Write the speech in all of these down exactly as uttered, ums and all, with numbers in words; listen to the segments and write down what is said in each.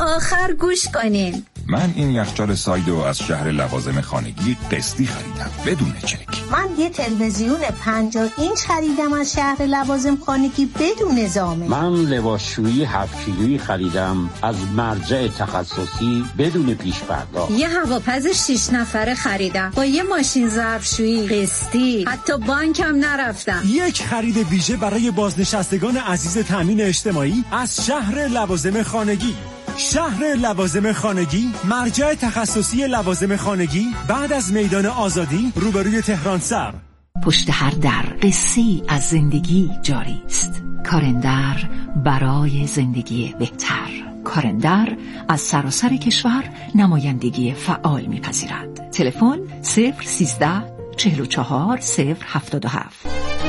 آخر گوش کنین. من این یخچال سایدو از شهر لوازم خانگی قسطی خریدم بدون چک. من یه تلویزیون پنجاه اینچ خریدم از شهر لوازم خانگی بدون زامن. من لباسشویی هفت کیلویی خریدم از مرجع تخصصی بدون پیش پرداخت. یه هواپز شش نفره خریدم با یه ماشین ظرفشویی قسطی، حتی بانکم نرفتم. یک خرید ویژه برای بازنشستگان عزیز تامین اجتماعی از شهر لوازم خانگی. شهر لوازم خانگی، مرجع تخصصی لوازم خانگی بعد از میدان آزادی روبروی تهران سر. پشت هر در قصه‌ای از زندگی جاری است. کارندر برای زندگی بهتر. کارندر از سراسر کشور نمایندگی فعال می‌پذیرد. تلفن صفر سیزده چهل و چهار صفر هفتاد و هفت.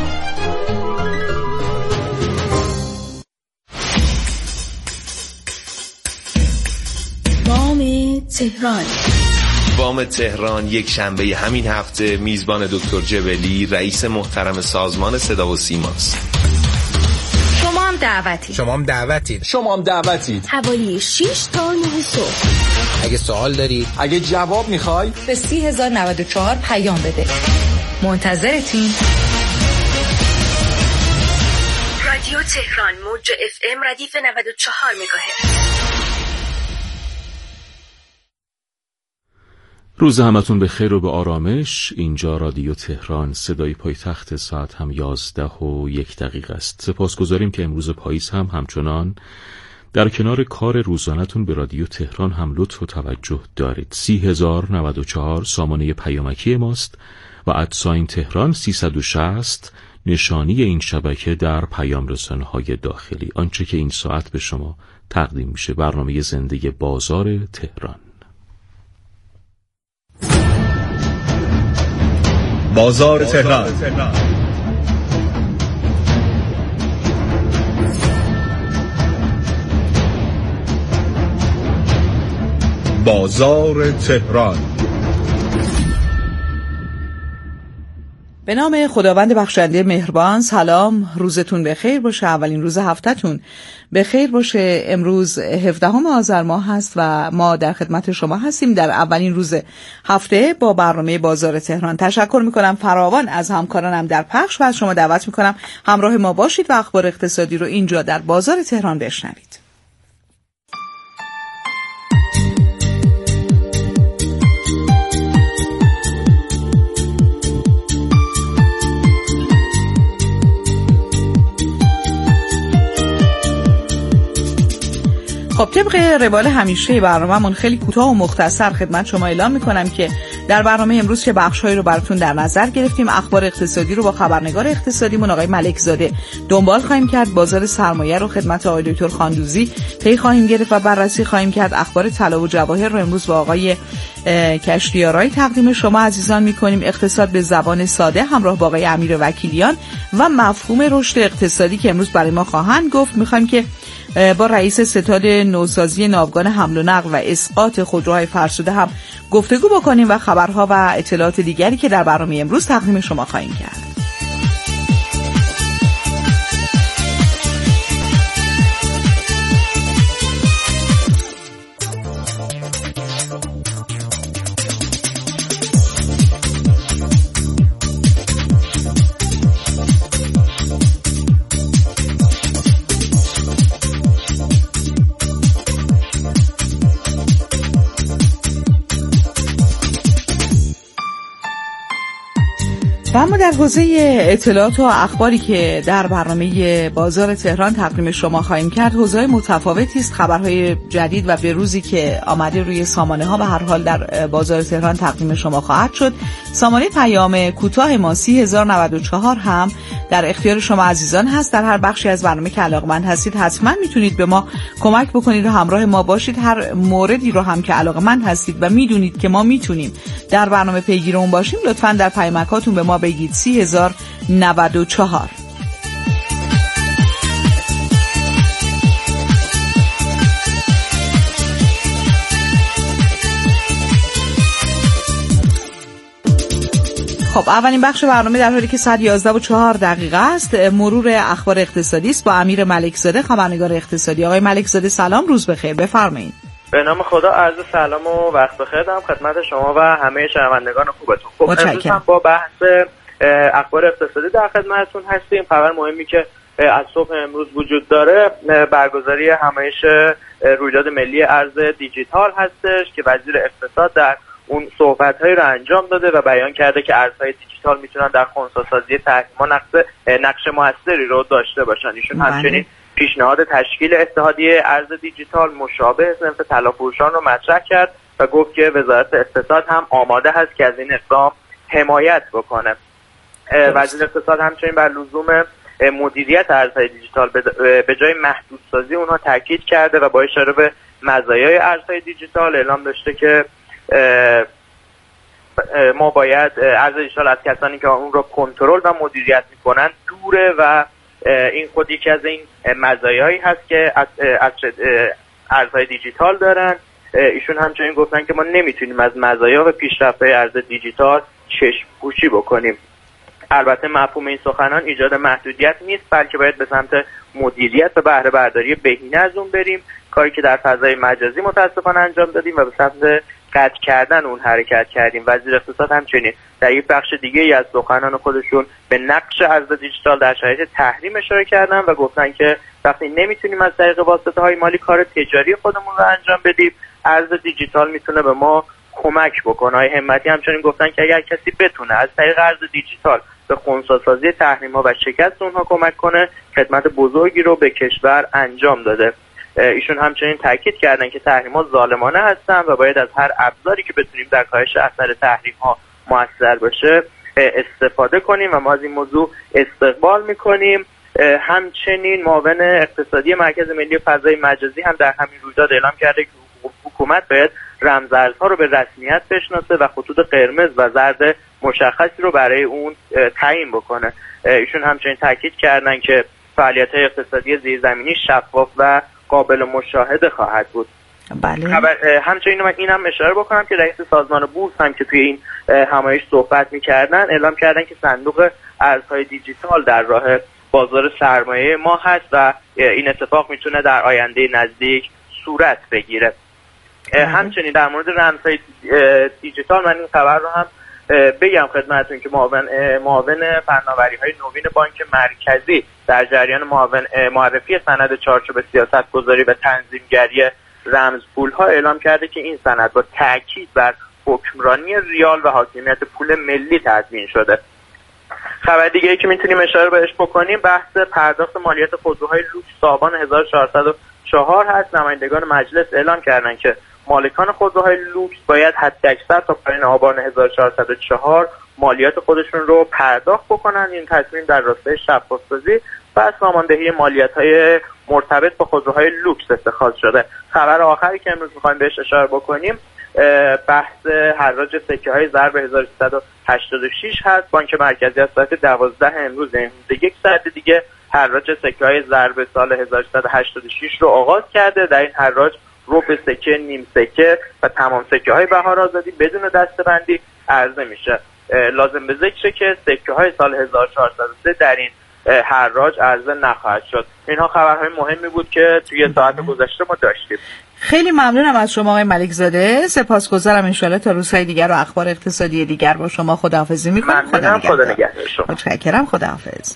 تهران. بام تهران یک شنبه همین هفته میزبان دکتر جبلی رئیس محترم سازمان صدا و سیماست. شما هم دعوتید. شما هم دعوتید. شما هم دعوتید. حوالی شش تا نه صبح. اگه سوال دارید، اگه جواب میخوای، به سی هزار و نود و چهار پیام بده. منتظرتیم. رادیو تهران موج اف ام ردیف نود و چهار مگاهرتز. روز همتون به خیر و به آرامش. اینجا رادیو تهران، صدای پایتخت. ساعت هم یازده و یک دقیقه است. سپاسگزاریم که امروز پاییز هم همچنان در کنار کار روزانه‌تون به رادیو تهران هم لطف و توجه دارید. سی هزار و نود و چهار سامانه پیامکی ماست و ادساین تهران سیصد و شصت نشانی این شبکه در پیام رسانه‌های داخلی. آنچه که این ساعت به شما تقدیم میشه برنامه زنده بازار تهران. بازار تهران. بازار تهران. به نام خداوند بخشنده مهربان. سلام، روزتون بخیر باشه. اولین روز هفته‌تون بخیر باشه. امروز هفدهم آذر ماه هست و ما در خدمت شما هستیم در اولین روز هفته با برنامه بازار تهران. تشکر میکنم فراوان از همکارانم در پخش و از شما دعوت میکنم همراه ما باشید و اخبار اقتصادی رو اینجا در بازار تهران بشنوید. خب طبق روال همیشه برنامه‌مون خیلی کوتاه و مختصر خدمت شما اعلام میکنم که در برنامه امروز چه بخش‌هایی رو براتون در نظر گرفتیم. اخبار اقتصادی رو با خبرنگار اقتصادیمون آقای ملک زاده دنبال خواهیم کرد. بازار سرمایه رو خدمت آقای دکتر خاندوزی پی خواهیم گرفت و بررسی خواهیم کرد. اخبار طلا و جواهر رو امروز با آقای کشتیارایی تقدیم شما عزیزان میکنیم. اقتصاد به زبان ساده همراه با آقای امیر وکیلیان و مفهوم رشد اقتصادی که امروز برای ما خواهند گفت. میخوایم که با رئیس ستاد نوسازی ناوگان حمل و نقل و اسقاط خودروهای فرسوده هم گفتگو بکنیم و خبرها و اطلاعات دیگری که در برنامه امروز تقدیم شما خواهیم کرد. و اما در حوزه اطلاعات و اخباری که در برنامه بازار تهران تقدیم شما خواهیم کرد، حوزه متفاوتی است. خبرهای جدید و بروزی که آمده روی سامانه ها به هر حال در بازار تهران تقدیم شما خواهد شد. سامانه پیام کوتاه ما سی هزار و نود و چهار هم در اختیار شما عزیزان هست. در هر بخشی از برنامه که علاقمند هستید حتما میتونید به ما کمک بکنید و همراه ما باشید. هر موردی رو هم که علاقمند هستید و میدونید که ما میتونیم در برنامه پیگیر اون باشیم، لطفاً در پیامکاتون به ما بگید. سی هزار و نود و چهار. خب اولین بخش برنامه در حالی که ساعت یازده و چهار دقیقه است مرور اخبار اقتصادی است با امیر ملک زاده خبرنگار اقتصادی. آقای ملک زاده سلام، روز بخیر، بفرمایید. به نام خدا، عرض سلام و وقت بخیر دارم خدمت شما و همه شنوندگان خوبتون. خب امروز هم با بحث اخبار اقتصادی در خدمتتون هستیم. خبر مهمی که از صبح امروز وجود داره برگزاری همایش رویداد ملی ارز دیجیتال هستش که وزیر اقتصاد در اون صحبت‌هایی رو انجام داده و بیان کرده که ارزهای دیجیتال میتونن در خنثی‌سازی تحریم‌ها نقش نقش موثری رو داشته باشن. ایشون همچنین پیشنهاد تشکیل اتحادیه ارز دیجیتال مشابه صنف طلافروشان رو مطرح کرد و گفت که وزارت اقتصاد هم آماده هست که از این اقدام حمایت بکنه. وزیر اقتصاد همچنین بر لزوم مدیریت ارزهای دیجیتال به جای محدودسازی اونها تاکید کرده و با اشاره به مزایای ارزهای دیجیتال اعلام داشته که ما باید ارز دیجیتال از کسانی که اون رو کنترل و مدیریت میکنن دوره و این خود یکی از این مزایایی هست که از ارزهای دیجیتال دارن. ایشون همچنین گفتن که ما نمیتونیم از مزایا و پیشرفت‌های ارز دیجیتال چشم پوشی بکنیم. البته مفهوم این سخنان ایجاد محدودیت نیست، بلکه باید به سمت مدیریت و بهره برداری بهینه از اون بریم، کاری که در فضای مجازی متاسفانه انجام دادیم و به سمت قطع کردن اون حرکت کردیم. وزیر اقتصاد همچنین در یک بخش دیگه ای از سخنان خودشون به نقش ارز دیجیتال در شرایط تحریم اشاره کردن و گفتن که وقتی نمیتونیم از طریق واسطه‌های مالی کار تجاری خودمون رو انجام بدیم، ارز دیجیتال میتونه به ما کمک بکنه. آقای همتی همچنین گفتن که اگر کسی بتونه از طریق ارز دیجیتال به خنثی‌سازی تحریم‌ها و شکست اونها کمک کنه، خدمت بزرگی رو به کشور انجام داده. ایشون همچنین تاکید کردن که تحریم‌ها ظالمانه هستن و باید از هر ابزاری که بتونیم در کاهش اثر تحریم‌ها موثر باشه استفاده کنیم و ما از این موضوع استقبال می‌کنیم. همچنین معاون اقتصادی مرکز ملی فضای مجازی هم در همین رویداد اعلام کرده که حکومت باید رمزارزها رو به رسمیت بشناسه و خطوط قرمز و زرد مشخصی رو برای اون تعیین بکنه. ایشون همچنین تاکید کردن که فعالیت‌های اقتصادی زیرزمینی شفاف و قابل مشاهده خواهد بود. بله. همچنین من اینم اشاره بکنم که رئیس سازمان بورس هم که توی این همایش صحبت می‌کردن اعلام کردن که صندوق ارزهای دیجیتال در راه بازار سرمایه ما هست و این اتفاق میتونه در آینده نزدیک صورت بگیره. همچنین در مورد رمزهای دیجیتال من این خبر رو هم بگم خدمتتون که معاون معاون فناوری‌های نوین بانک مرکزی در جریان معاون معرفی سند چارچوب سیاست‌گذاری و تنظیمگری رمز پول‌ها اعلام کرده که این سند با تاکید بر حکمرانی ریال و حاکمیت پول ملی تدوین شده. خبر دیگه‌ای که میتونیم اشاره بهش بکنیم بحث پرداخت مالیات خودروهای لوکس آبان هزار و چهارصد و چهار هست. نمایندگان مجلس اعلام کردند که مالکان خودروهای لوکس باید حداکثر تا پایان آبان هزار و چهارصد و چهار مالیات خودشون رو پرداخت بکنن. این تصمیم در راستای شفاف‌سازی و ساماندهی مالیات‌های مرتبط با خودروهای لوکس اتخاذ شده. خبر آخری که امروز می‌خوایم بهش اشاره بکنیم بحث حراج سکه‌های ضرب هزار و سیصد و هشتاد و شش هست. بانک مرکزی از ساعت دوازده امروز یک ساعت دیگه حراج سکه‌های ضرب سال هزار و سیصد و هشتاد و شش رو آغاز کرده. در این حراج ربع سکه، نیم سکه و تمام سکه‌های بهار آزادی بدون دسته‌بندی عرضه میشه. لازم به ذکره که سکه‌های سال هزار و چهارصد و سه در این حراج عرضه نخواهد شد. اینها خبرهای مهمی بود که توی ساعت گذشته ما داشتیم. خیلی ممنونم از شما آقای ملک زاده. سپاسگزارم. ان شاءالله تا روزهای دیگر و اخبار اقتصادی دیگر با شما خداحافظی می‌کنم. خدا نگهدار شما. متشکرم. خداحافظ.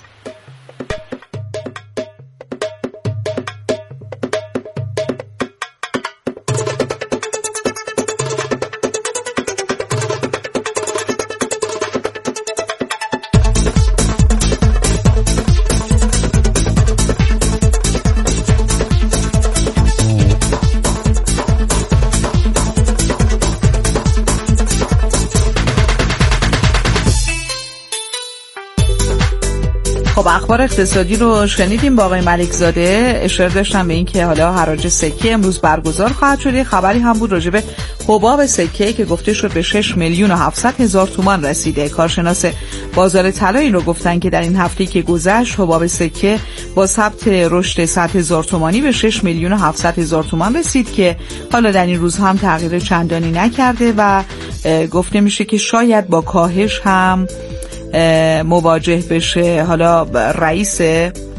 خب اخبار اقتصادی رو شنیدیم با آقای ملک زاده. اشاره داشتم به این که حالا حراج سکه امروز برگزار خواهد شد. خبری هم بود راجع به حباب سکه که گفته شد به شش میلیون و هفتصد هزار تومان رسیده. کارشناس بازار طلا این رو گفتن که در این هفته که گذشت حباب سکه با ثبت رشد صد هزار تومانی به شش میلیون و هفتصد هزار تومان رسید که حالا در این روز هم تغییر چندانی نکرده و گفته میشه که شاید با کاهش هم مواجه بشه. حالا رئیس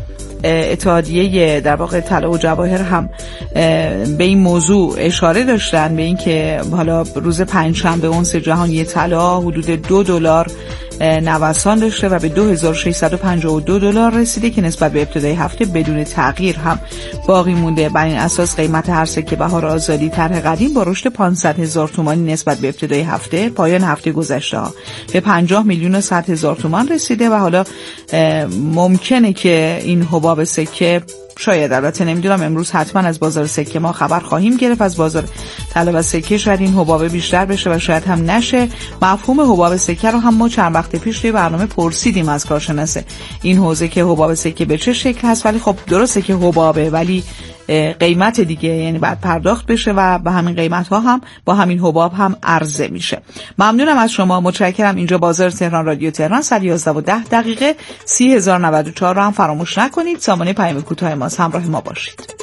اتحادیه در واقع طلا و جواهر هم به این موضوع اشاره داشتن، به این که حالا روز پنجشنبه اونس جهانی طلا حدود دو دلار نوسان داشته و به دو هزار و ششصد و پنجاه و دو دلار رسیده که نسبت به ابتدای هفته بدون تغییر هم باقی مونده. بر این اساس قیمت هر سکه بهار آزادی طرح قدیم با رشد پانصد هزار تومانی نسبت به ابتدای هفته پایان هفته گذشته ها به پنجاه میلیون و صد هزار تومان رسیده و حالا ممکنه که این حباب سکه شاید، البته نمیدونم، امروز حتما از بازار سکه ما خبر خواهیم گرفت، از بازار طلا و سکه شاید این حباب بیشتر بشه و شاید هم نشه. مفهوم حباب سکه رو هم ما چند وقت پیش توی برنامه پرسیدیم از کارشناس این حوزه که حباب سکه به چه شکل هست، ولی خب درسته که حبابه ولی قیمت دیگه، یعنی بعد پرداخت بشه و به همین قیمت ها هم با همین حباب هم عرضه میشه. ممنونم از شما، متشکرم. اینجا بازار تهران، رادیو تهران، صد و یازده و ده دقیقه سی هزار و نود و چهار رو هم فراموش نکنید. سامانه پیام کوتاه ماست، همراه ما باشید.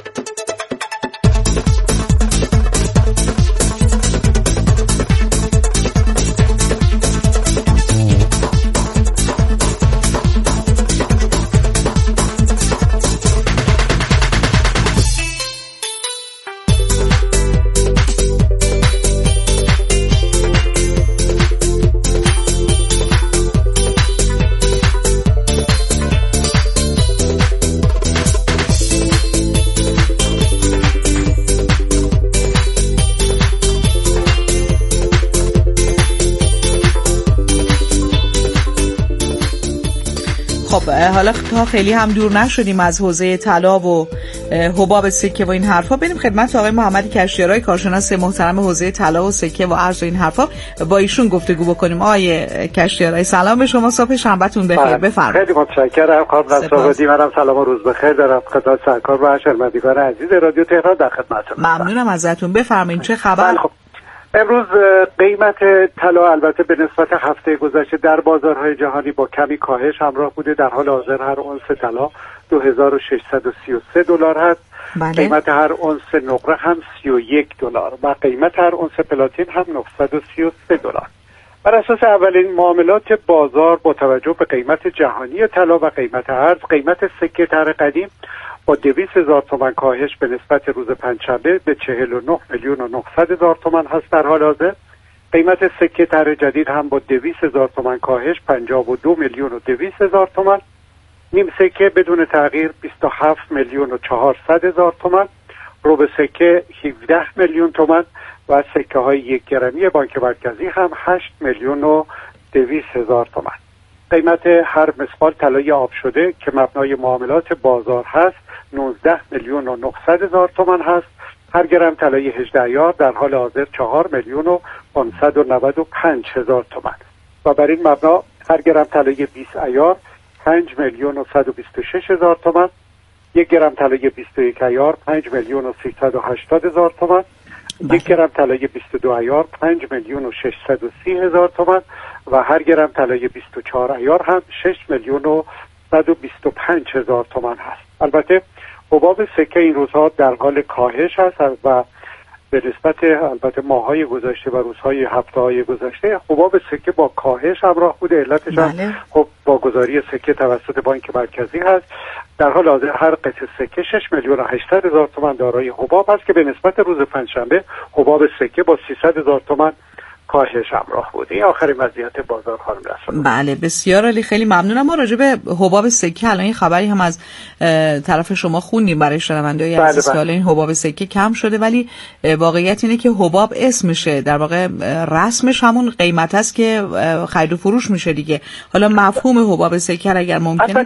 حالا تا خیلی هم دور نشدیم از حوزه طلا و حباب سکه و این حرفا، بریم خدمت آقای محمد کشتیارای کارشناس محترم حوزه طلا و سکه و ارز و این حرفا، با ایشون گفتگو بکنیم. آقای کشتیارای سلام به شما، صبح شنبهتون بخیر، بفرمایید. خیلی متشکرم خانم نصرآبادی، منم سلام و روز بخیر دارم خدمت سرکار و شنوندگان عزیز رادیو تهران در خدمتتون. ممنونم ازتون، بفرمایید چه خبر؟ خب امروز قیمت طلا البته به نسبت هفته گذشته در بازارهای جهانی با کمی کاهش همراه بوده. در حال حاضر هر اونس طلا دو هزار و ششصد و سی و سه دلار هست. بله. قیمت هر اونس نقره هم سی و یک دلار و قیمت هر اونس پلاتین هم نهصد و سی و سه دلار. بر اساس اولین معاملات بازار با توجه به قیمت جهانی طلا و قیمت ارز، قیمت سکه طرح قدیم با دویست هزار تومان کاهش به نسبت روز پنجشنبه به چهل و نه میلیون و نهصد هزار تومان هست در حال حاضر. قیمت سکه طرح جدید هم با دویست هزار تومان کاهش پنجاه و دو میلیون و دویست هزار تومان. نیم سکه بدون تغییر بیست و هفت میلیون و چهارصد هزار تومان. ربع سکه هفده میلیون تومان و سکه های یک گرمی بانک مرکزی هم هشت میلیون و دویست هزار تومان. قیمت هر مسقال طلای آب شده که مبنای معاملات بازار هست نوزده میلیون و نهصد هزار تومان هست. هر گرم طلای هجده عیار در حال حاضر چهار میلیون و پانصد و نود و پنج هزار تومان و بر این مبنا هر گرم طلای بیست عیار پنج میلیون و صد و بیست و شش هزار تومان. یک گرم طلای بیست و یک عیار پنج میلیون و سیصد و هشتاد هزار تومان. یک گرم طلای بیست و دو عیار پنج میلیون و ششصد و سی هزار تومان و هر گرم طلای بیست و چهار عیار هم شش میلیون و صد و بیست و پنج هزار تومان هست. البته حباب سکه این روزها در حال کاهش هست و به نسبت البته ماهای گذشته و روزهای هفته‌های گذشته حباب سکه با کاهش همراه بوده. علتش هم خب با گذاری سکه توسط بانک مرکزی هست. در حال حاضر هر قطعه سکه شش میلیون و هشتصد هزار تومان دارای حباب هست که به نسبت روز پنجشنبه حباب سکه با سیصد هزار تومان کاهش همراه بوده. این آخرین وضعیت بازار خانم رسول. بله بسیار عالی، خیلی ممنونم. ما راجع به حباب سکه الان این خبری هم از طرف شما خوندیم برای شنونده‌های عزیز که این حباب سکه کم شده، ولی واقعیت اینه که حباب اسمشه، در واقع رسمش همون قیمت است که خرید و فروش میشه دیگه. حالا مفهوم حباب سکه اگر ممکنه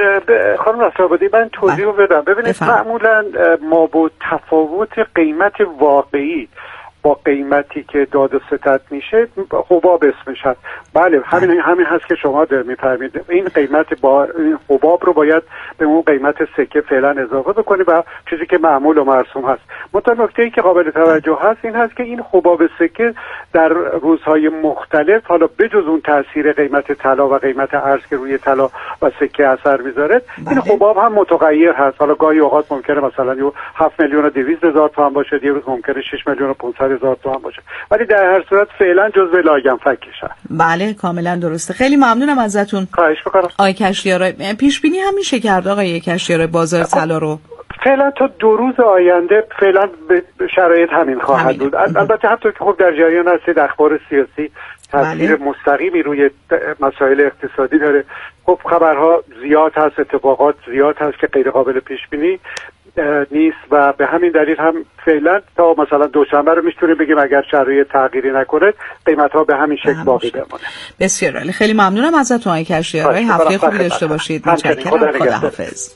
خانم رسول من توضیح رو بدم. ببینید معمولا ما با تفاوت قیمت واقعی با قیمتی که داد و ستد میشه حباب اسمش هست. بله همین همین هست که شما در میفرمایید. این قیمت با این حباب رو باید به اون قیمت سکه فعلا اضافه بکنی و چیزی که معمول و مرسوم هست. منتها نکته‌ای که قابل توجه هست این هست که این حباب سکه در روزهای مختلف، حالا بجز اون تاثیر قیمت طلا و قیمت ارز که روی طلا و سکه اثر میذاره، این حباب هم متغیر هست. حالا گاهی اوقات ممکنه مثلا یه هفت میلیون و دویست هزار تومان باشه، یه روز ممکنه شش میلیون و پانصد پانصد هزار تومان باشه، ولی در هر صورت فعلا جزء لاگم فکشه. بله کاملا درسته. خیلی ممنونم ازتون. خواهش می‌کنم. آقای کشتیارای، پیش بینی هم میشه کرد آقای کشتیارای بازار طلا رو؟ فعلا تا دو روز آینده فعلا به شرایط همین خواهد بود. البته حتی که خب در جریان هستید اخبار سیاسی تاثیر بله. مستقیمی روی مسائل اقتصادی داره. خب خبرها زیاد هست، اتفاقات زیاد هست که غیر قابل پیش بینی نیست و به همین دلیل هم فعلا تا مثلا دوشنبه رو میتونیم بگیم اگر شرایط تغییری نکنه قیمت ها به همین شکل باقی بمونه. بسیار عالی. خیلی ممنونم ازتون آقای کشتیارای. هفته خوبی داشته باشید. متشکرم. خداحافظ.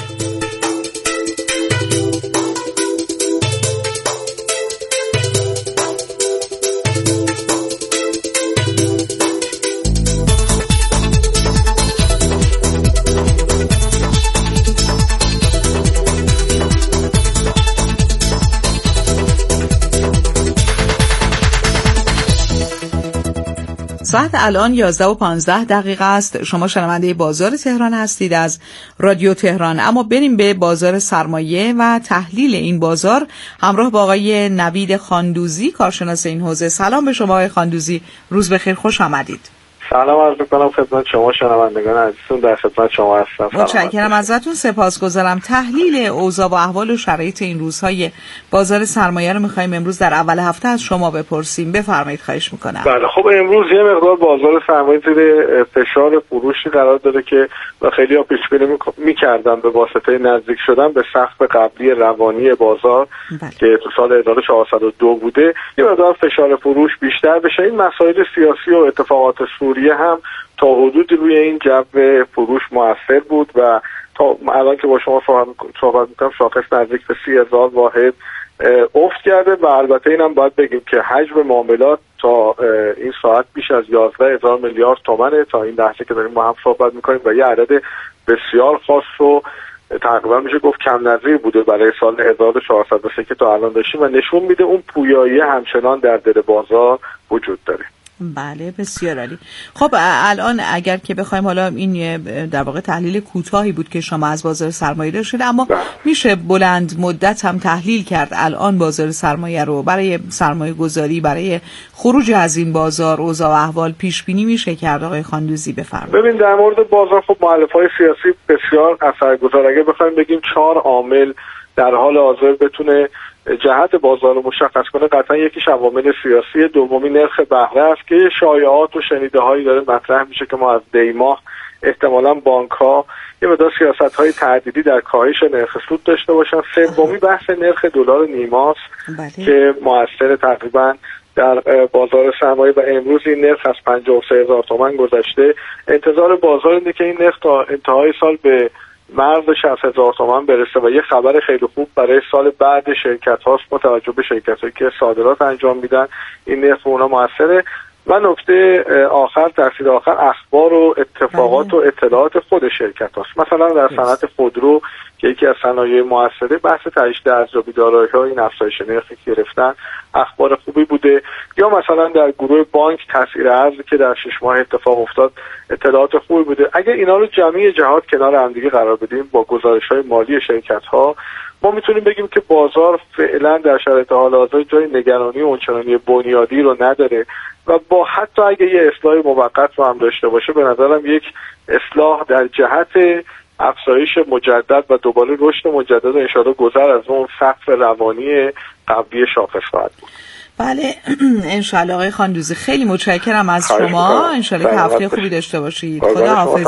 ساعت الان یازده و پانزده دقیقه است. شما شنونده بازار تهران هستید از رادیو تهران. اما بریم به بازار سرمایه و تحلیل این بازار همراه با آقای نوید خاندوزی، کارشناس این حوزه. سلام به شما آقای خاندوزی، روز بخیر، خوش آمدید. سلام عرض می‌کنم خدمت شما شنوندگان عزیزتون، در خدمت شما هستم. متشکرم ازتون، سپاسگزارم. تحلیل اوضاع و احوال و شرایط این روزهای بازار سرمایه رو می‌خوایم امروز در اول هفته از شما بپرسیم. بفرمایید خواهش می‌کنم. بله خب امروز یه مقدار بازار سرمایه زیر فشار فروشی قرار داره که خیلی‌ها پیش بینی می‌کردن به واسطه نزدیک شدن به سقف قبلی روانی بازار بله. که تو سال هزار و چهارصد و دو بوده، یه مقدار فشار فروش بیشتر بشه. این مسائل سیاسی و اتفاقات سوریه هم تا حدودی روی این جو فروش موثر بود و تا الان که با شما صحبت میکنم شاخص نزدیک به سی هزار واحد افت کرده و البته اینم باید بگیم که حجم معاملات تا این ساعت بیش از یازده هزار میلیارد تومنه تا این لحظه که داریم ما هم صحبت میکنیم و یه عدد بسیار خاص و تقریبا میشه گفت کم نظیر بوده برای سال هزار و چهارصد و سه که تا الان داشتیم و نشون میده اون پویایی همچنان در دل بازار وجود داره. بله بسیار عالی. خب الان اگر که بخوایم، حالا این در واقع تحلیل کوتاهی بود که شما از بازار سرمایه داشتید، اما ده. میشه بلند مدت هم تحلیل کرد الان بازار سرمایه رو برای سرمایه گذاری، برای خروج از این بازار اوضاع و احوال پیش بینی میشه کرد آقای خاندوزی؟ بفرمایید. ببین در مورد بازار خب مؤلفه‌های سیاسی بسیار اثرگذار، اگه بخوایم بگیم چهار عامل در حال حاضر بتونه جهت بازار رو مشخص کنه، قطعا یکیش عوامل سیاسی، دومی نرخ بهره است که شایعات و شنیده‌هایی داره مطرح میشه که ما از دی ماه احتمالاً بانک‌ها یه مقدار سیاست‌های تعدیدی در کاهش نرخ سود داشته باشن. سومی بحث نرخ دلار نیماست بله. که مؤثر تقریباً در بازار سرمایه و امروز این نرخ از پنجاه و سه هزار تومان گذشته. انتظار بازار اینه که این نرخ تا انتهای سال به مرز شصت هزار تومان برسه و یه خبر خیلی خوب برای سال بعد شرکت هاست با توجه به شرکت هایی که صادرات انجام میدن. این نرخ اونا موثره. و نکته آخر، تاثیر آخر، اخبار و اتفاقات و اطلاعات خود شرکت هاست. مثلا در صنعت خودرو که یکی از صنایع موثره، بحث تجدید ارزیابی دارایی‌ها، این افزایش نرخی که گرفتن اخبار خوبی بوده. یا مثلا در گروه بانک تاثیر ارزی که در شش ماه اتفاق افتاد اطلاعات خوبی بوده. اگر اینا رو جمعی جهات کنار هم دیگه قرار بدیم با گزارش‌های مالی شرکت‌ها، ما میتونیم بگیم که بازار فعلا در شرایط حال حاضر جای نگرانی و اونچنانی بنیادی رو نداره و با حتی اگه یه اصلاح موقت رو هم داشته باشه، به نظرم یک اصلاح در جهت افزایش مجدد و دوباره رشد مجدد و انشاءالله گذر از اون سقف روانی قبلی شاخص خواهد بود. بله انشاءالله آقای خاندوزی، خیلی متشکرم از شما. انشاءالله که هفته خوبی داشته باشید. خدا حافظ.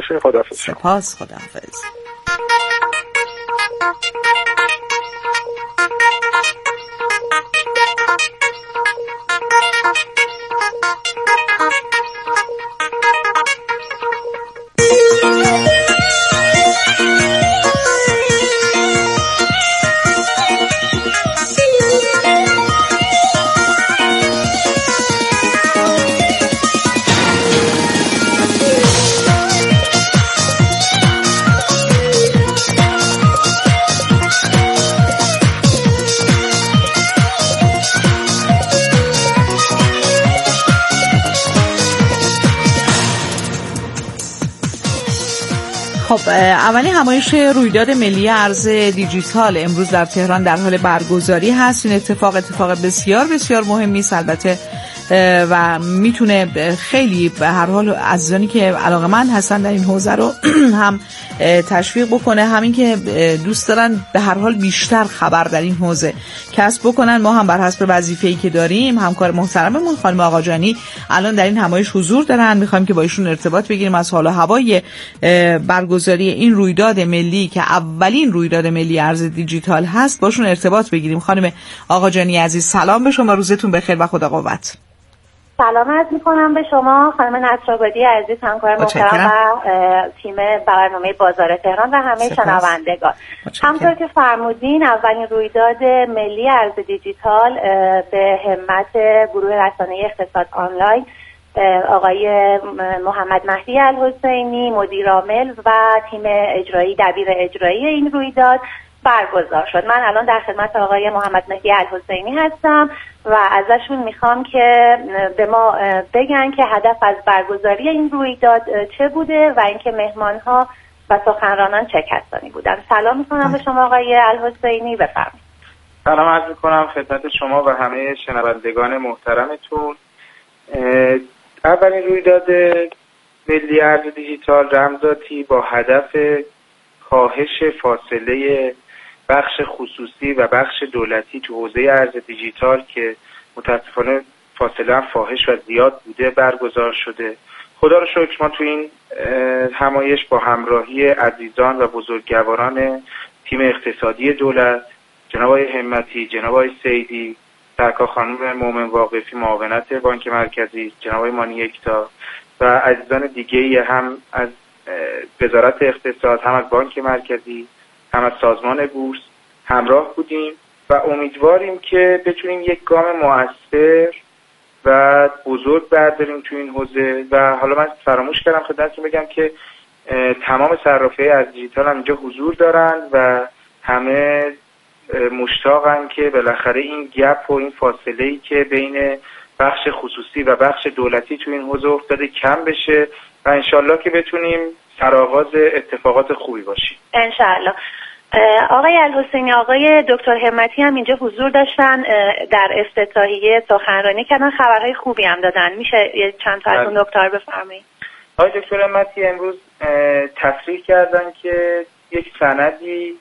سپاس. خدا حافظ. خب اولین همایش رویداد ملی ارز دیجیتال امروز در تهران در حال برگزاری هست. این اتفاق اتفاق بسیار بسیار مهمی است البته و میتونه خیلی به هر حال عزیزانی که علاقه‌مند هستن در این حوزه رو هم تشویق بکنه، همین که دوست دارن به هر حال بیشتر خبر در این حوزه کسب بکنن. ما هم بر حسب وظیفه‌ای که داریم، همکار محترممون خانم آقاجانی الان در این همایش حضور دارن، میخوایم که با ایشون ارتباط بگیریم از حال و هوای برگزاری این رویداد ملی که اولین رویداد ملی ارز دیجیتال هست باشون ارتباط بگیریم. خانم آقاجانی عزیز سلام به شما، روزتون بخیر و خدا قوت. سلام عرض می‌کنم به شما خانم نصرآبادی عزیز، همکار محترم و تیم برنامه بازار تهران و همه شنوندگان. همونطور که فرمودین اولین رویداد ملی ارز دیجیتال به همت گروه رسانه اقتصاد آنلاین آقای محمد مهدی الحسینی مدیر عامل و تیم اجرایی دبیر اجرایی این رویداد برگزار شد. من الان در خدمت آقای محمد مهدی الحسینی هستم و ازشون میخوام که به ما بگن که هدف از برگزاری این رویداد چه بوده و اینکه مهمانها و سخنرانان چه کسانی بودن. سلام میکنم به شما آقای الحسینی، بفرمایید. سلام عرض میکنم خدمت شما و همه شنوندگان محترمتون. اولین رویداد ملی ارز دیجیتال رمزاتی با هدف کاهش فاصله بخش خصوصی و بخش دولتی تو حوزه ارز دیجیتال که متاسفانه فاصله هم فاحش و زیاد بوده برگزار شده. خدا رو شکر ما تو این همایش با همراهی عزیزان و بزرگواران تیم اقتصادی دولت، جناب آقای همتی، جناب آقای سیدی، سرکار خانم مومن واقفی معاونت بانک مرکزی، جناب آقای مانی یکتا و عزیزان دیگه هم از وزارت اقتصاد، هم از بانک مرکزی، هم از سازمان بورس همراه بودیم و امیدواریم که بتونیم یک گام مؤثر و بزرگ برداریم تو این حوزه. و حالا من فراموش کردم خدمتتون بگم که تمام صرافی‌های از دیجیتال هم اینجا حضور دارن و همه مشتاقن که بالاخره این گپ و این فاصله‌ای که بین بخش خصوصی و بخش دولتی تو این حوزه افتاده کم بشه و انشالله که بتونیم سرآغاز اتفاقات خوبی باشیم انشالله. آقای الحسینی، آقای دکتر همتی هم اینجا حضور داشتن، در افتتاحیه سخنرانی کردن، خبرهای خوبی هم دادن. میشه یه چند تا از اون دکتر بفرمایید؟ آقای دکتر همتی امروز تصریح کردن که یک سندی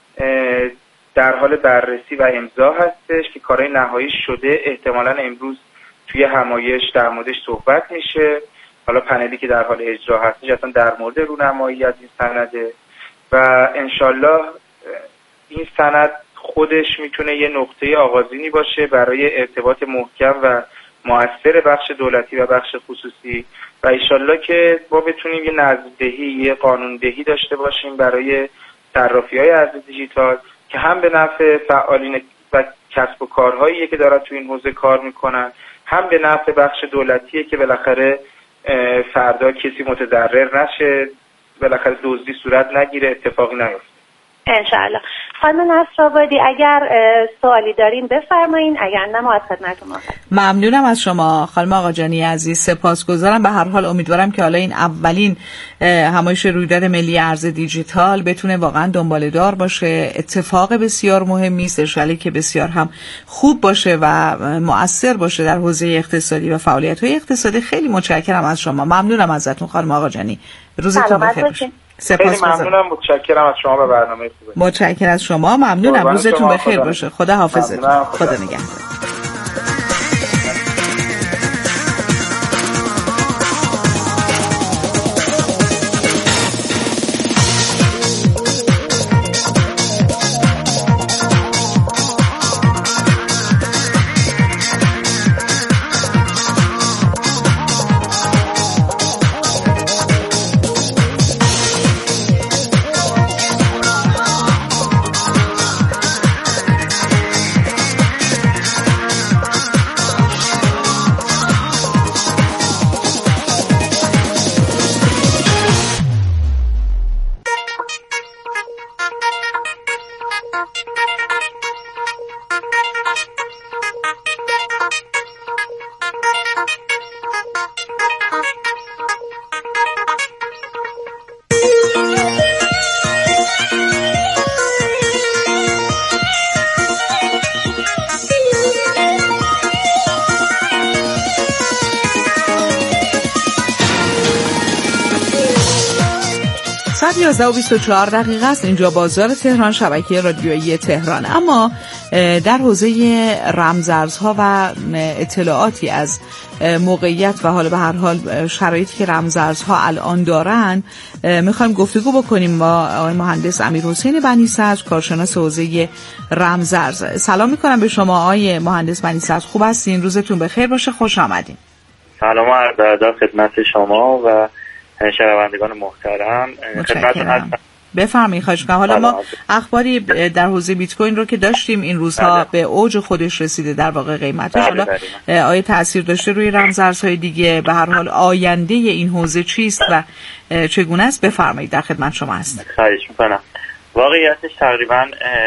در حال بررسی و امضا هستش که کارهای نهایی شده، احتمالاً امروز توی همایش در موردش صحبت میشه. حالا پنلی که در حال اجرا هستش اصلا در مورد رونمایی از این سنده و انشالله این سند خودش میتونه یه نقطه آغازینی باشه برای ارتباط محکم و مؤثر بخش دولتی و بخش خصوصی و انشالله که ما بتونیم یه نظم‌دهی، یه قانوندهی داشته باشیم برای صرافی‌های ارز دیجیتال که هم به نفع فعالین و کسب و کارهایی که دارن تو این حوزه کار میکنن، هم به نفع بخش دولتیه که بالاخره فردا کسی متضرر نشه، بالاخره دزدی صورت نگیره، اتفاقی نیفته انشاءالله. خانم نصرآبادی اگر سوالی دارین بفرمایین، اگر نه ما از خدمتتون هستیم. ممنونم از شما خانم آقاجانی عزیز، سپاسگزارم. به هر حال امیدوارم که حالا این اولین همایش رویداد ملی ارز دیجیتال بتونه واقعا دنباله‌دار باشه، اتفاق بسیار مهمی است، انشالله که بسیار هم خوب باشه و مؤثر باشه در حوزه اقتصادی و فعالیت‌های اقتصادی. خیلی متشکرم از شما، ممنونم ازتون خانم آقاجانی، روزتون بخیر باشه. خیلی ممنونم، متشکرم از شما و برنامه خوبه. متشکرم از شما، ممنونم، روزتون بخیر باشه. خدا حافظتون، خدا نگهدار. ساعت یازده و بیست و چهار دقیقه است. اینجا بازار تهران، شبکه رادیویی تهران. اما در حوزه رمزارزها و اطلاعاتی از موقعیت و حالا به هر حال شرایطی که رمزارزها الان دارن میخوایم گفتگو بکنیم با آقای مهندس امیرحسین بنی صدر، کارشناس حوزه رمزارز. سلام میکنم به شما آقای مهندس بنی صدر، خوب هستین؟ روزتون بخیر باشه، خوش آمدین. سلام و عرض ادب خدمت شما و شنوندگان محترم. خدمتتون هستم. بفرمایید. خواهش می‌کنم. حالا ما اخباری در حوزه بیت کوین رو که داشتیم این روزها به اوج خودش رسیده در واقع قیمتش. حالا آیا تاثیر داشته روی رمزارزهای دیگه؟ به هر حال آینده این حوزه چیست و چگونه است؟ بفرمایید، در خدمت شما هستم. خواهش می‌کنم. واقعیتش تقریبا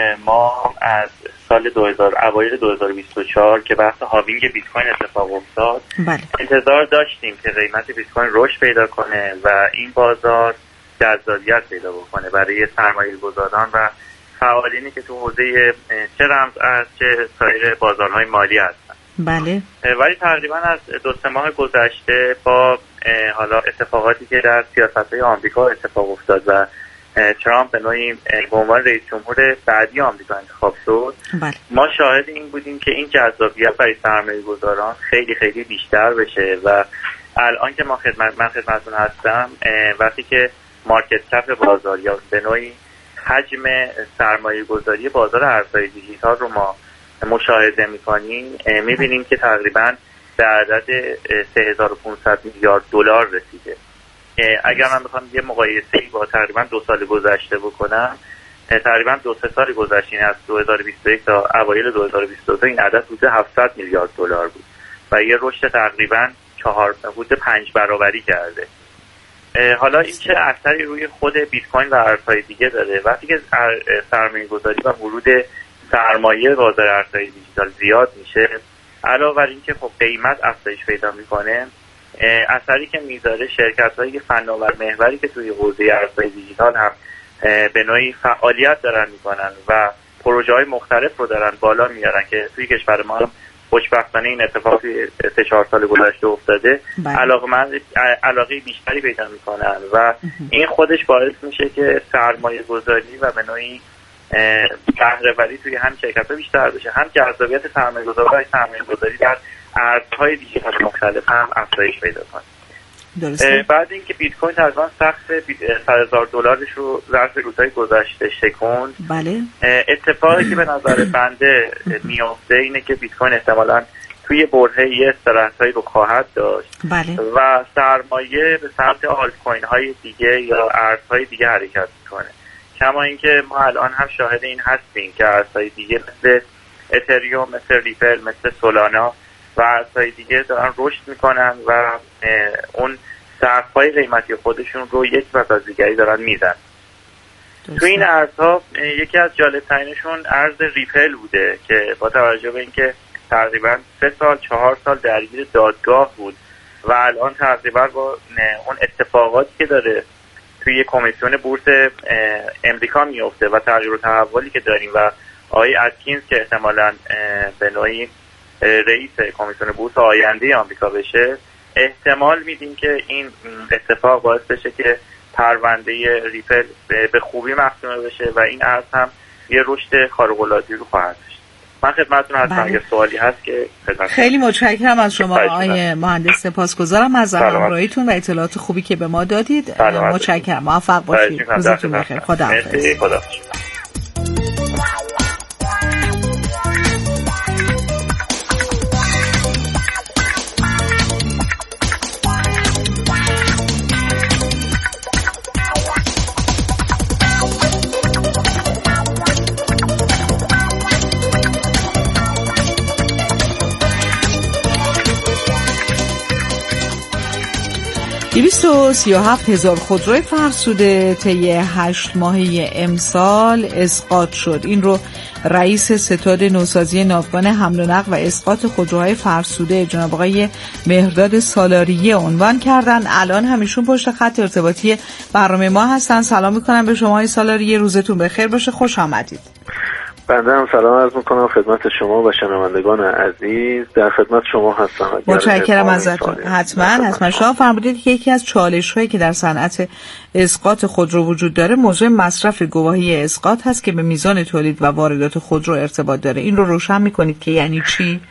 ما از سال دو هزار اوایل دو هزار و بیست و چهار که بحث هاوینگ بیت کوین اتفاق افتاد، بله. انتظار داشتیم که قیمت بیت کوین رشد پیدا کنه و این بازار جذابیت پیدا بکنه برای سرمایه‌گذاران و فعالینی که تو حوزه چه رمز ارز چه سایر بازارهای مالی هستن. بله. ولی تقریبا از دو سه ماه گذشته با حالا اتفاقاتی که در سیاست‌های آمریکا اتفاق افتاد و ترامپ به نوعی به عنوان رئیس جمهور بعدی آمریکا انتخاب شد، بله. ما شاهد این بودیم که این جذابیت برای سرمایه‌گذاران خیلی خیلی بیشتر بشه و الان که ما خدمت من خدمتتون هستم، وقتی که مارکت کپ بازار یا به نوعی حجم سرمایه‌گذاری بازار ارزهای دیجیتال رو ما مشاهده می‌کنیم، می‌بینیم که تقریباً به عدد سه هزار و پانصد میلیارد دلار رسیده. اگر من بخوام یه مقایسه‌ای با تقریبا دو سال گذشته بکنم، تقریبا دو سه سال گذشته از دو هزار و بیست و یک تا اوایل دو هزار و بیست و دو این عدد حدود هفتصد میلیارد دلار بود و یه رشد تقریبا چهار حدود پنج برابری کرده. حالا این چه اثری روی خود بیت کوین و ارزهای دیگه داره؟ وقتی که سرمایه‌گذاری و ورود سرمایه بازار ارزهای دیجیتال زیاد میشه، علاوه بر اینکه خب قیمت افزایش پیدا میکنه، اثری که میذاره شرکت‌های فناور محوری که توی حوزه ارزهای دیجیتال هم به نوعی فعالیت دارن میکنن و پروژه‌های مختلف رو دارن بالا میارن که توی کشور ما هم خوشبختانه این اتفاق سه چهار سال گذشته افتاده، علاقه‌مند علاقه بیشتری پیدا میکنن و این خودش باعث میشه که سرمایه گذاری و به نوعی بهره‌وری توی هم شرکت‌ها بیشتر بشه، هم جذابیت سرمایه‌گذاران سرمایه گذاری در ارزهای دیجیتال مختلف هم افزایش پیدا کنه. بعد اینکه بیت کوین تقریبا سقف صد هزار دلارش رو ظرف روزهای گذشته شکوند، بله. اتفاقی که به نظر بنده میفته اینه که بیت کوین احتمالاً توی برهه یه استراحتایی رو خواهد داشت، بله. و سرمایه به سمت آلت کوین های دیگه یا ارزهای دیگه حرکت میکنه. کما اینکه ما الان هم شاهد این هستیم که ارزهای دیگه مثل اتریوم، مثل ریپل، مثل سولانا و ارزهای دیگه دارن رشد میکنن و اون سقف‌های قیمتی خودشون رو یک پس از دیگری دارن میزن. تو این ارزها یکی از جالب‌ترینشون ارز ریپل بوده که با توجه به اینکه تقریبا سه سال چهار سال درگیر دادگاه بود و الان تقریبا با اون اتفاقاتی که داره توی کمیسیون بورس امریکا میفته و تغییر و تحولی که داریم و آقای اتکینز که احتمالاً به نوعی رئیس کمیسیون بورس آینده آمریکا بشه، احتمال میدیم که این اتفاق باعث بشه که پرونده ریپل به خوبی مختومه بشه و این ارز هم یه رشد خارق‌العاده‌ای رو خواهد داشت. من خدمتتون هستم اگه سوالی هست که خدمت. خیلی متشکرم از شما آقای مهندس، سپاسگزارم از همراهیتون و اطلاعات خوبی که به ما دادید. متشکرم، موفق باشید. روزتون بخیر. خداحافظ. دویست و سی و هفت هزار خودروی فرسوده طی هشت ماهه امسال اسقاط شد. این رو رئیس ستاد نوسازی ناوگان حمل و نقل و اسقاط خودروهای فرسوده جناب آقای مهرداد سالاریه عنوان کردن. الان همیشون پشت خط ارتباطی برنامه ما هستن. سلام میکنم به شما آقای سالاریه، روزتون بخیر باشه، خوش آمدید. بنده هم سلام عرض میکنم خدمت شما و شنوندگان عزیز. در خدمت شما هستم. متشکرم ازتون. حتما حتما. شما فرمودید که یکی از چالش هایی که در صنعت اسقاط خودرو وجود داره موضوع مصرف گواهی اسقاط هست که به میزان تولید و واردات خودرو ارتباط داره. این رو روشن میکنید که یعنی چی؟